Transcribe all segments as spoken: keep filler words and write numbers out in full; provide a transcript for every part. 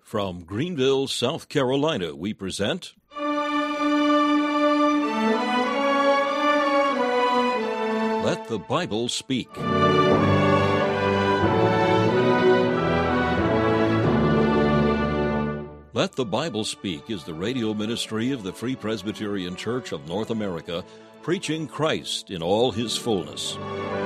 From Greenville, South Carolina, we present Let the Bible Speak. Let the Bible Speak is the radio ministry of the Free Presbyterian Church of North America, preaching Christ in all his fullness.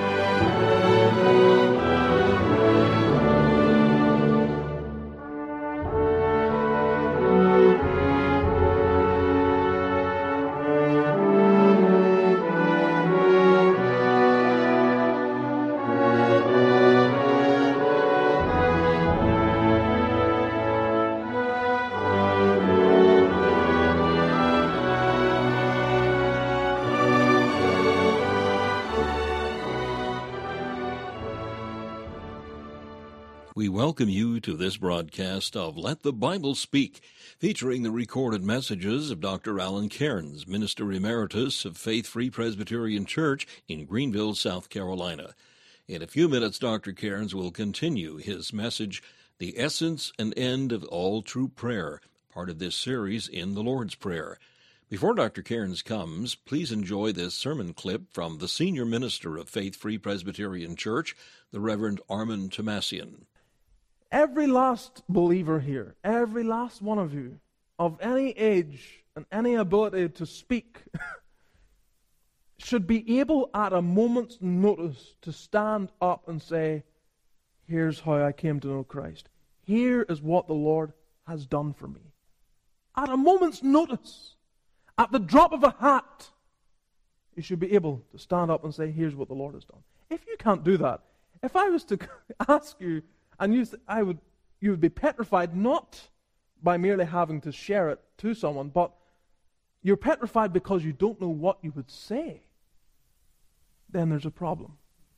We welcome you to this broadcast of Let the Bible Speak, featuring the recorded messages of Doctor Alan Cairns, Minister Emeritus of Faith Free Presbyterian Church in Greenville, South Carolina. In a few minutes, Doctor Cairns will continue his message, The Essence and End of All True Prayer, part of this series in the Lord's Prayer. Before Doctor Cairns comes, please enjoy this sermon clip from the Senior Minister of Faith Free Presbyterian Church, the Reverend Armand Tomasian. Every last believer here, every last one of you, of any age and any ability to speak, should be able at a moment's notice to stand up and say, here's how I came to know Christ. Here is what the Lord has done for me. At a moment's notice, at the drop of a hat, you should be able to stand up and say, here's what the Lord has done. If you can't do that, if I was to ask you, and you, I would, you would be petrified not by merely having to share it to someone, but you're petrified because you don't know what you would say. Then there's a problem.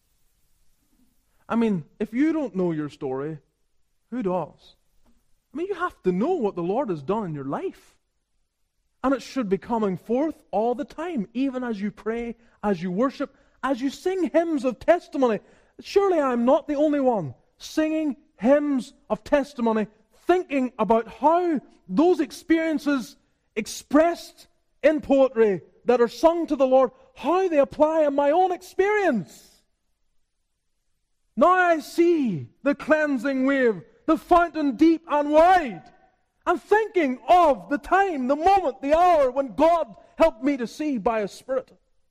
I mean, if you don't know your story, who does? I mean, you have to know what the Lord has done in your life. And it should be coming forth all the time, even as you pray, as you worship, as you sing hymns of testimony. Surely I'm not the only one singing hymns of testimony, thinking about how those experiences expressed in poetry that are sung to the Lord, how they apply in my own experience. Now I see the cleansing wave, the fountain deep and wide. I'm thinking of the time, the moment, the hour when God helped me to see by His Spirit.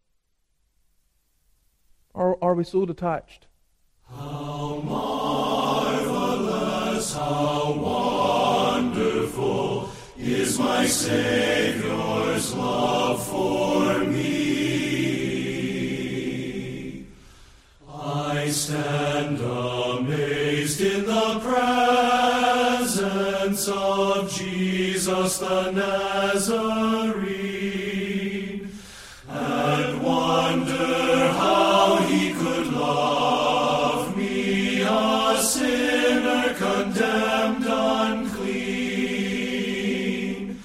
Or are we so detached? How marvelous, how wonderful is my Savior's love for me. I stand amazed in the presence of Jesus the Nazarene, and wonder how He could love me, a sinner condemned unclean.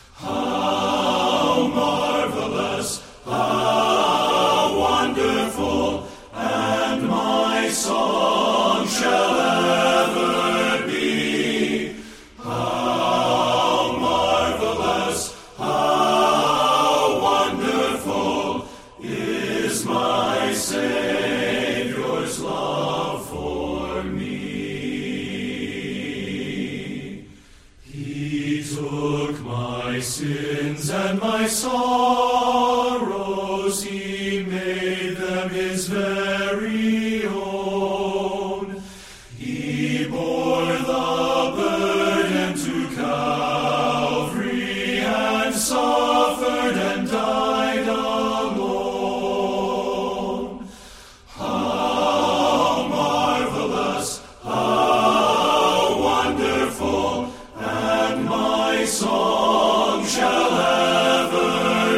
How marvelous, how wonderful, and my song shall ever be. How marvelous, how wonderful is my Savior's love for me. He took my sins and my sorrows, He made them His very own. He bore the burden to Calvary and suffered and died alone. How marvelous, how wonderful, and my song shall ever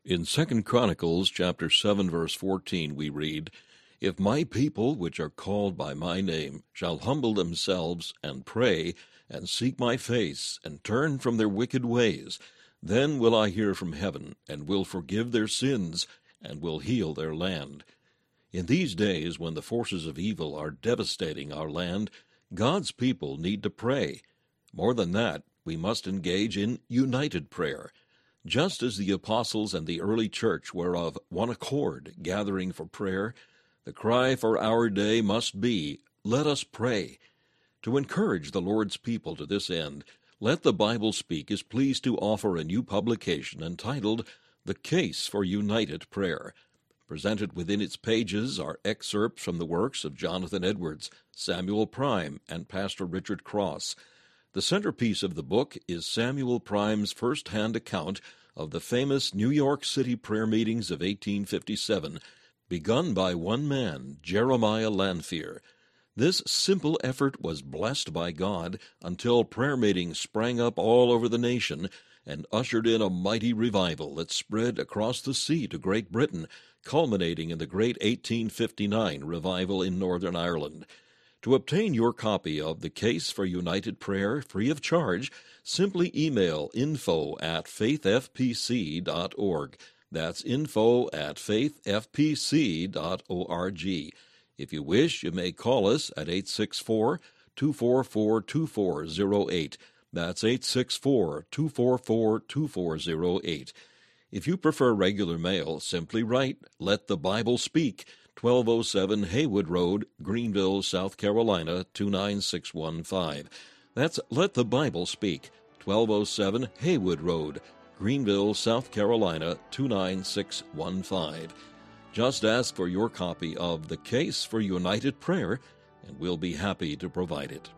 In Second Chronicles chapter seven, verse fourteen, we read, If my people, which are called by my name, shall humble themselves, and pray, and seek my face, and turn from their wicked ways, then will I hear from heaven, and will forgive their sins, and will heal their land. In these days, when the forces of evil are devastating our land, God's people need to pray. More than that, we must engage in united prayer. Just as the apostles and the early church were of one accord, gathering for prayer, the cry for our day must be, let us pray. To encourage the Lord's people to this end, Let the Bible Speak is pleased to offer a new publication entitled The Case for United Prayer. Presented within its pages are excerpts from the works of Jonathan Edwards, Samuel Prime, and Pastor Richard Cross. The centerpiece of the book is Samuel Prime's first-hand account of the famous New York City prayer meetings of eighteen fifty-seven, begun by one man, Jeremiah Lanphier. This simple effort was blessed by God until prayer meetings sprang up all over the nation and ushered in a mighty revival that spread across the sea to Great Britain, culminating in the great eighteen fifty-nine revival in Northern Ireland. To obtain your copy of The Case for United Prayer free of charge, simply email info at faith f p c dot org. That's info at faith f p c dot org. If you wish, you may call us at eight six four, two four four, two four zero eight. That's eight six four, two four four, two four zero eight. If you prefer regular mail, simply write, Let the Bible Speak, twelve oh seven Haywood Road, Greenville, South Carolina, two nine six one five. That's Let the Bible Speak, twelve oh seven Haywood Road, Greenville, South Carolina, two nine six one five. Just ask for your copy of The Case for United Prayer, and we'll be happy to provide it.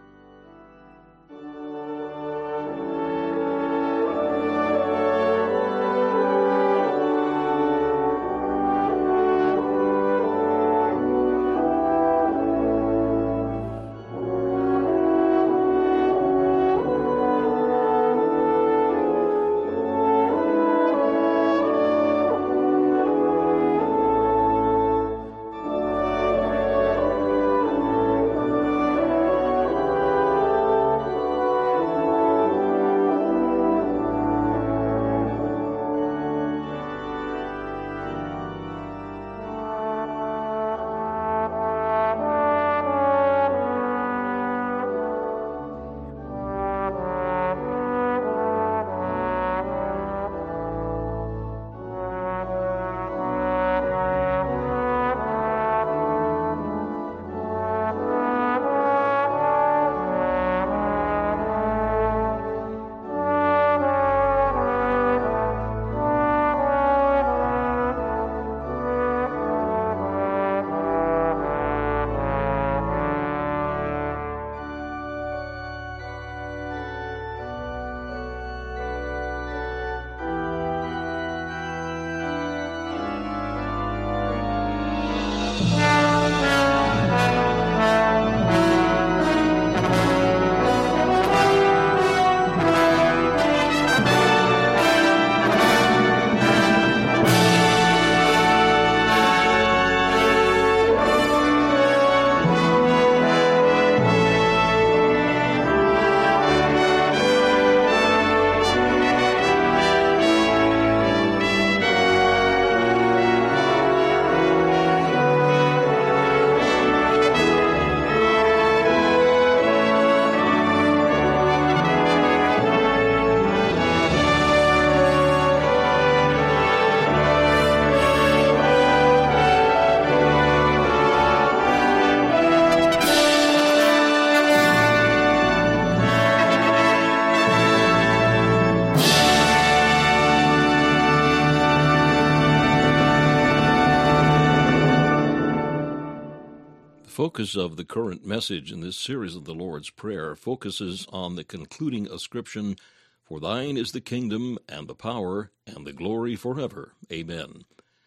The focus of the current message in this series of the Lord's Prayer focuses on the concluding ascription, For thine is the kingdom, and the power, and the glory forever. Amen.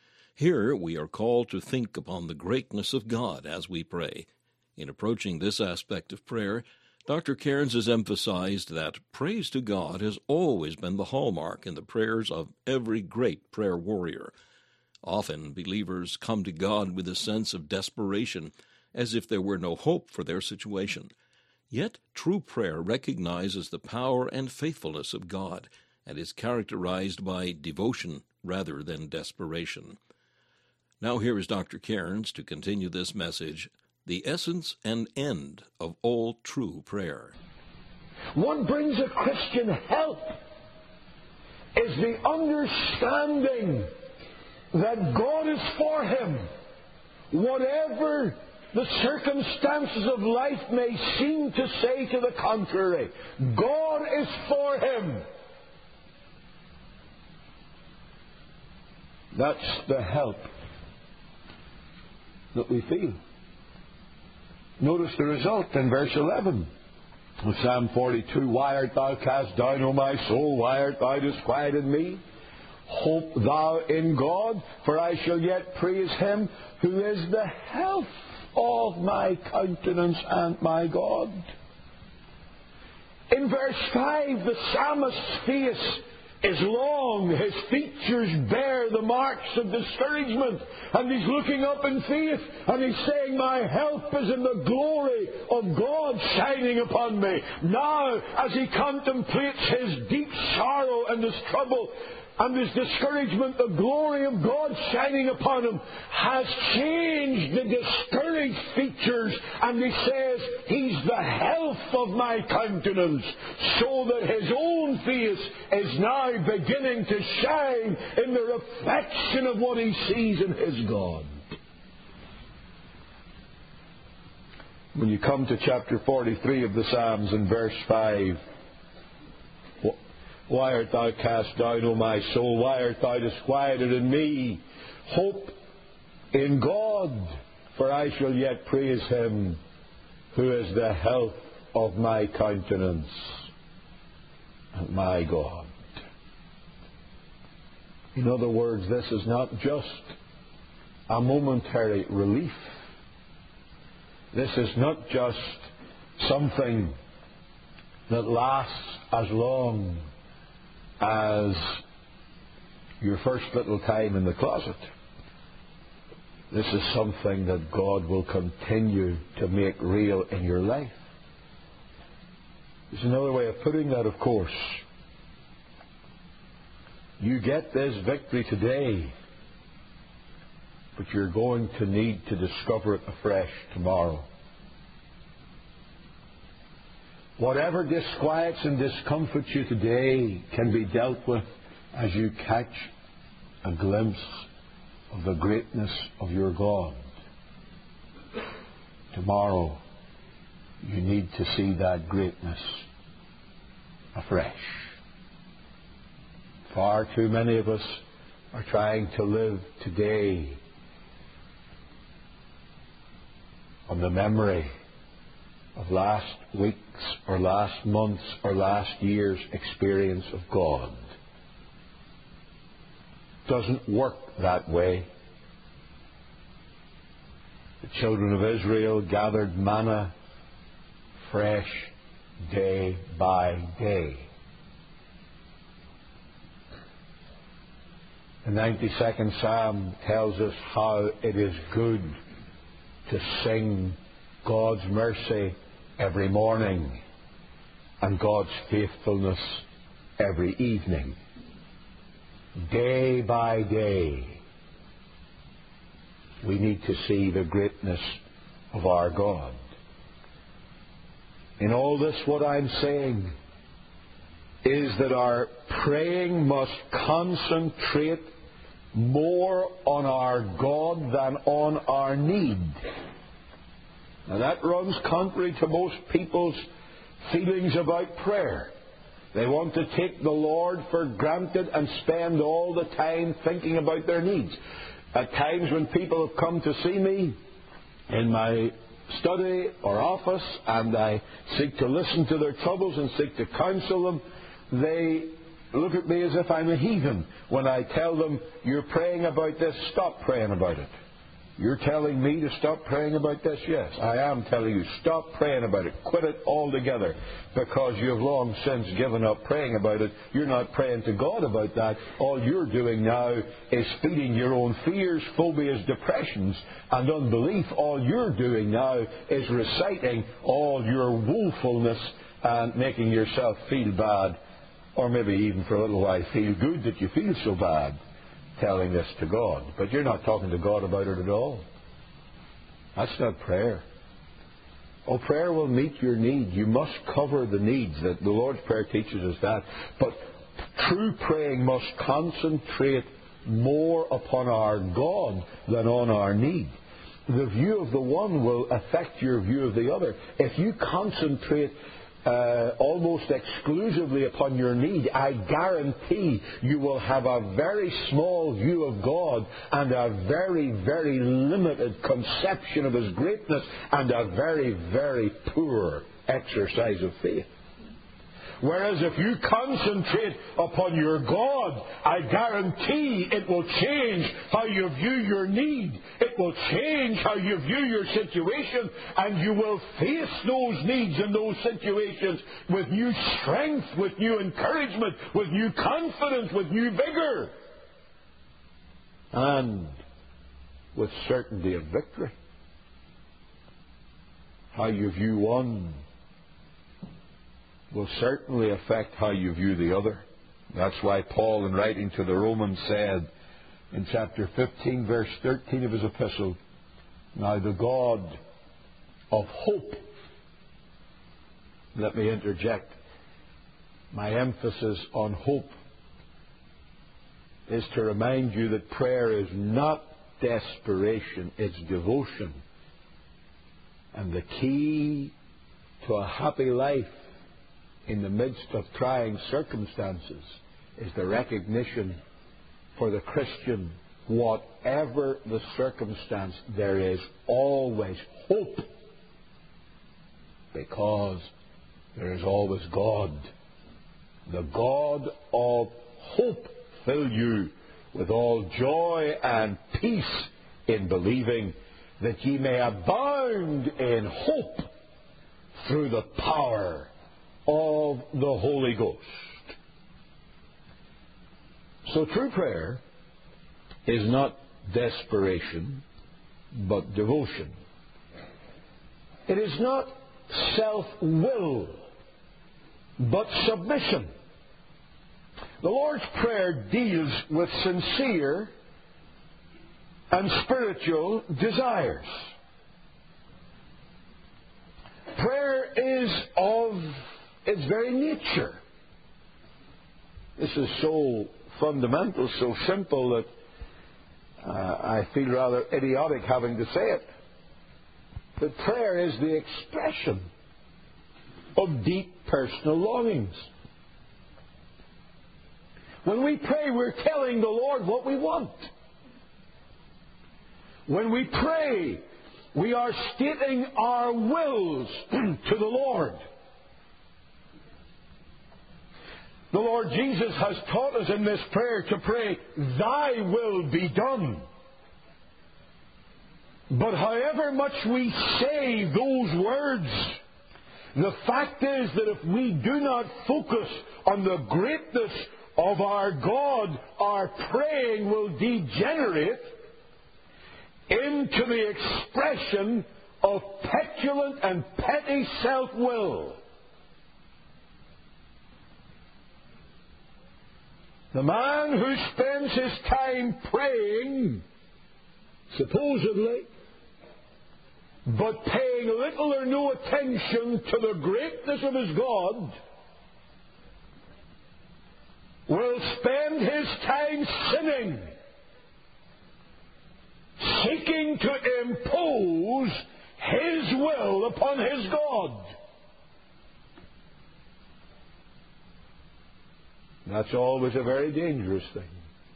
Here we are called to think upon the greatness of God as we pray. In approaching this aspect of prayer, Doctor Cairns has emphasized that praise to God has always been the hallmark in the prayers of every great prayer warrior. Often believers come to God with a sense of desperation, as if there were no hope for their situation. Yet true prayer recognizes the power and faithfulness of God and is characterized by devotion rather than desperation. Now here is Doctor Cairns to continue this message, the essence and end of all true prayer. What brings a Christian help is the understanding that God is for him. Whatever the circumstances of life may seem to say to the contrary, God is for him. That's the help that we feel. Notice the result in verse eleven of Psalm forty-two. Why art thou cast down, O my soul? Why art thou disquieted in me? Hope thou in God, for I shall yet praise him who is the health of my countenance and my God. In verse five, the psalmist's face is long. His features bear the marks of discouragement. And he's looking up in faith and he's saying, my help is in the glory of God shining upon me. Now, as he contemplates his deep sorrow and his trouble and his discouragement, the glory of God shining upon him has changed the discouraged features, and he says, he's the health of my countenance, so that his own face is now beginning to shine in the reflection of what he sees in his God. When you come to chapter forty-three of the Psalms in verse five, why art thou cast down, O my soul? Why art thou disquieted in me? Hope in God, for I shall yet praise him who is the health of my countenance and my God. In other words, this is not just a momentary relief. This is not just something that lasts as long as your first little time in the closet. This is something that God will continue to make real in your life. There's another way of putting that, of course. You get this victory today, but you're going to need to discover it afresh tomorrow. Whatever disquiets and discomforts you today can be dealt with as you catch a glimpse of the greatness of your God. Tomorrow, you need to see that greatness afresh. Far too many of us are trying to live today on the memory of last week's or last month's or last year's experience of God. It doesn't work that way. The children of Israel gathered manna fresh day by day. The ninety-second Psalm tells us how it is good to sing God's mercy every morning and God's faithfulness every evening. Day by day, we need to see the greatness of our God. In all this, what I'm saying is that our praying must concentrate more on our God than on our need. Now that runs contrary to most people's feelings about prayer. They want to take the Lord for granted and spend all the time thinking about their needs. At times when people have come to see me in my study or office and I seek to listen to their troubles and seek to counsel them, they look at me as if I'm a heathen when I tell them, you're praying about this, stop praying about it. You're telling me to stop praying about this? Yes, I am telling you, stop praying about it. Quit it altogether, because you have long since given up praying about it. You're not praying to God about that. All you're doing now is feeding your own fears, phobias, depressions, and unbelief. All you're doing now is reciting all your woefulness and making yourself feel bad, or maybe even for a little while feel good that you feel so bad, telling this to God. But you're not talking to God about it at all. That's not prayer. Oh, prayer will meet your need. You must cover the needs. The Lord's Prayer teaches us that. But true praying must concentrate more upon our God than on our need. The view of the one will affect your view of the other. If you concentrate Uh, almost exclusively upon your need, I guarantee you will have a very small view of God and a very, very limited conception of His greatness and a very, very poor exercise of faith. Whereas if you concentrate upon your God, I guarantee it will change how you view your need. It will change how you view your situation, and you will face those needs and those situations with new strength, with new encouragement, with new confidence, with new vigor, and with certainty of victory. How you view one will certainly affect how you view the other. That's why Paul, in writing to the Romans, said in chapter fifteen, verse thirteen of his epistle, "Now the God of hope," let me interject, my emphasis on hope is to remind you that prayer is not desperation, it's devotion. And the key to a happy life in the midst of trying circumstances is the recognition for the Christian, whatever the circumstance, there is always hope, because there is always God. The God of hope fill you with all joy and peace in believing, that ye may abound in hope through the power of the Holy Ghost. So true prayer is not desperation, but devotion. It is not self-will, but submission. The Lord's Prayer deals with sincere and spiritual desires. Prayer is of its very nature. This is so fundamental, so simple, that uh, I feel rather idiotic having to say it. But prayer is the expression of deep personal longings. When we pray, we're telling the Lord what we want. When we pray, we are stating our wills to the Lord. The Lord Jesus has taught us in this prayer to pray, "Thy will be done." But however much we say those words, the fact is that if we do not focus on the greatness of our God, our praying will degenerate into the expression of petulant and petty self-will. The man who spends his time praying, supposedly, but paying little or no attention to the greatness of his God, will spend his time sinning, seeking to impose his will upon his God. That's always a very dangerous thing.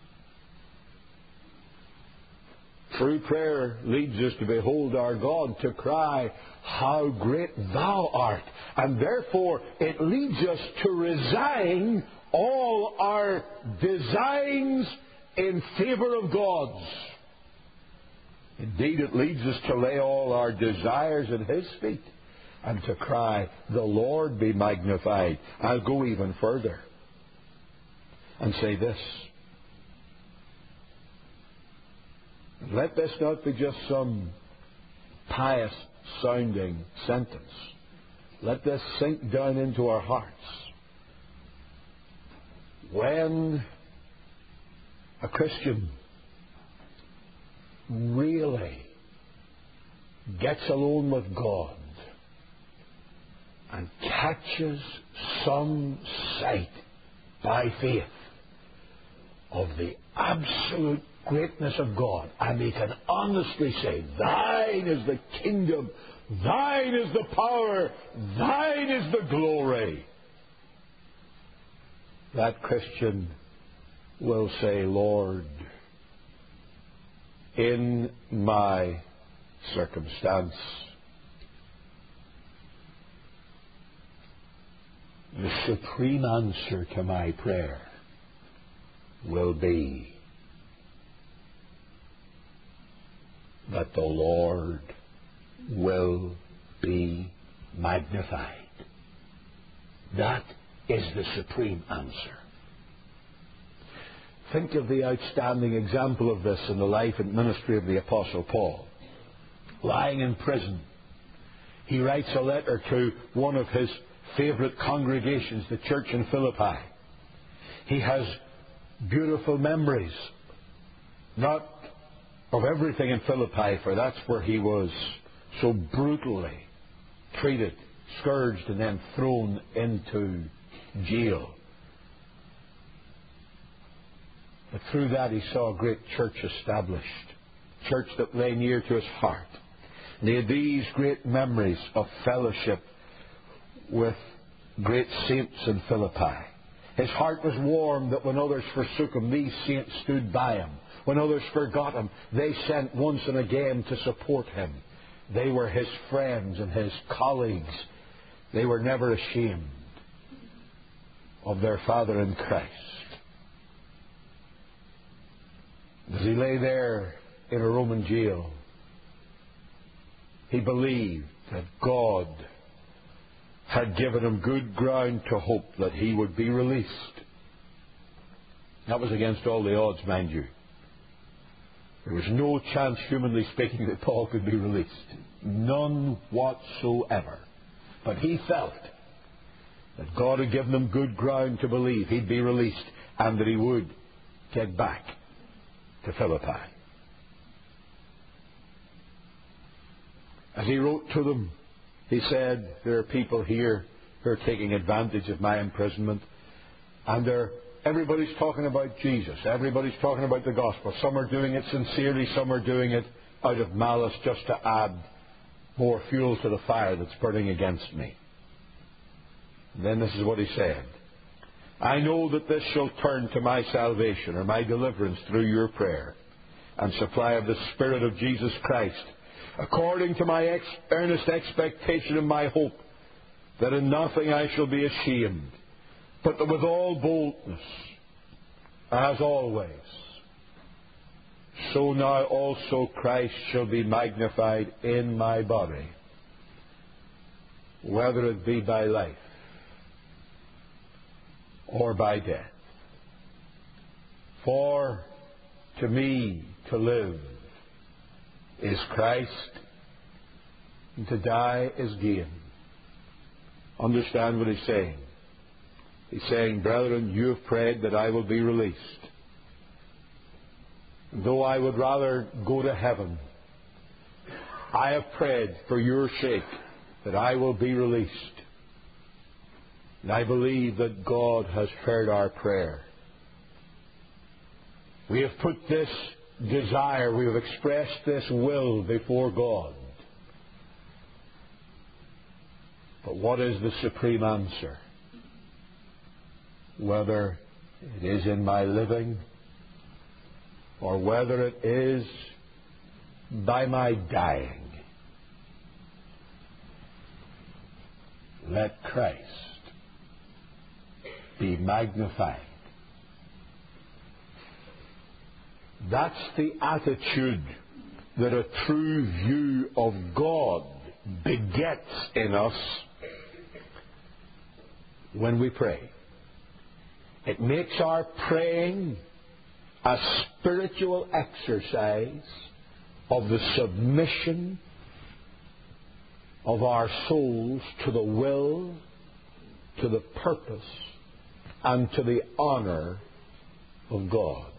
True prayer leads us to behold our God, to cry, "How great thou art!" And therefore it leads us to resign all our designs in favor of God's. Indeed, it leads us to lay all our desires at His feet and to cry, the Lord be magnified. I'll go even further and say this. Let this not be just some pious-sounding sentence. Let this sink down into our hearts. When a Christian really gets alone with God and catches some sight by faith of the absolute greatness of God, and he can honestly say, Thine is the kingdom, Thine is the power, Thine is the glory, that Christian will say, Lord, in my circumstance, the supreme answer to my prayer will be that the Lord will be magnified. That is the supreme answer. Think of the outstanding example of this in the life and ministry of the Apostle Paul. Lying in prison, he writes a letter to one of his favorite congregations, the church in Philippi. He has beautiful memories, not of everything in Philippi, for that's where he was so brutally treated, scourged, and then thrown into jail. But through that he saw a great church established, church that lay near to his heart. And he had these great memories of fellowship with great saints in Philippi. His heart was warm that when others forsook him, these saints stood by him. When others forgot him, they sent once and again to support him. They were his friends and his colleagues. They were never ashamed of their Father in Christ. As he lay there in a Roman jail, he believed that God had given him good ground to hope that he would be released. That was against all the odds, mind you. There was no chance, humanly speaking, that Paul could be released. None whatsoever. But he felt that God had given him good ground to believe he'd be released and that he would get back to Philippi. As he wrote to them, he said, there are people here who are taking advantage of my imprisonment, and they're, everybody's talking about Jesus. Everybody's talking about the gospel. Some are doing it sincerely, some are doing it out of malice just to add more fuel to the fire that's burning against me. And then this is what he said. I know that this shall turn to my salvation or my deliverance through your prayer and supply of the Spirit of Jesus Christ, according to my ex- earnest expectation and my hope, that in nothing I shall be ashamed, but that with all boldness, as always, so now also Christ shall be magnified in my body, whether it be by life or by death. For to me to live is Christ, and to die is gain. Understand what he's saying. He's saying, brethren, you have prayed that I will be released. And though I would rather go to heaven, I have prayed for your sake that I will be released. And I believe that God has heard our prayer. We have put this desire, we have expressed this will before God. But what is the supreme answer? Whether it is in my living or whether it is by my dying, let Christ be magnified. That's the attitude that a true view of God begets in us when we pray. It makes our praying a spiritual exercise of the submission of our souls to the will, to the purpose, and to the honor of God.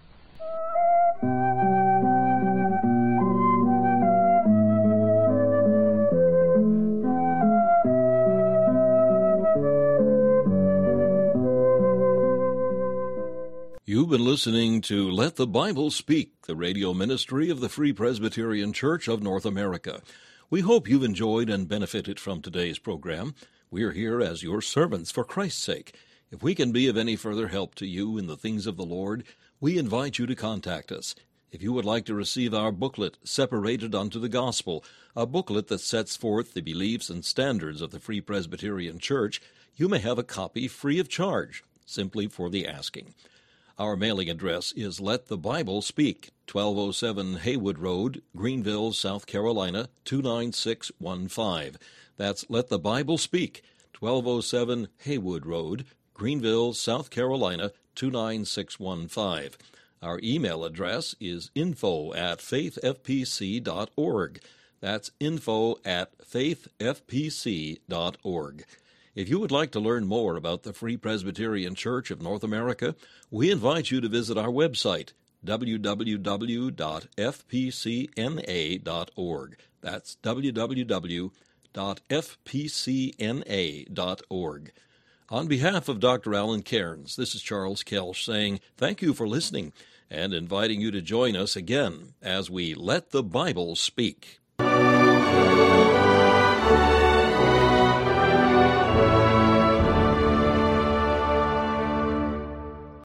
You've been listening to Let the Bible Speak, the radio ministry of the Free Presbyterian Church of North America. We hope you've enjoyed and benefited from today's program. We're here as your servants for Christ's sake. If we can be of any further help to you in the things of the Lord, we invite you to contact us. If you would like to receive our booklet, Separated unto the Gospel, a booklet that sets forth the beliefs and standards of the Free Presbyterian Church, you may have a copy free of charge, simply for the asking. Our mailing address is Let the Bible Speak, twelve oh seven Haywood Road, Greenville, South Carolina, two nine six one five. That's Let the Bible Speak, twelve oh seven Haywood Road, Greenville, South Carolina, two nine six one five. Our email address is info at faith f p c dot org. That's info at faith f p c dot org. If you would like to learn more about the Free Presbyterian Church of North America, we invite you to visit our website, w w w dot f p c n a dot org. That's w w w dot f p c n a dot org. On behalf of Doctor Alan Cairns, this is Charles Kelsch saying thank you for listening and inviting you to join us again as we Let the Bible Speak.